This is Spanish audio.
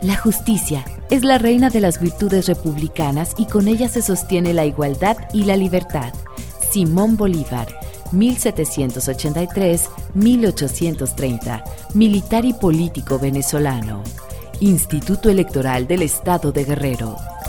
La justicia es la reina de las virtudes republicanas y con ella se sostiene la igualdad y la libertad. Simón Bolívar, 1783-1830, militar y político venezolano. Instituto Electoral del Estado de Guerrero.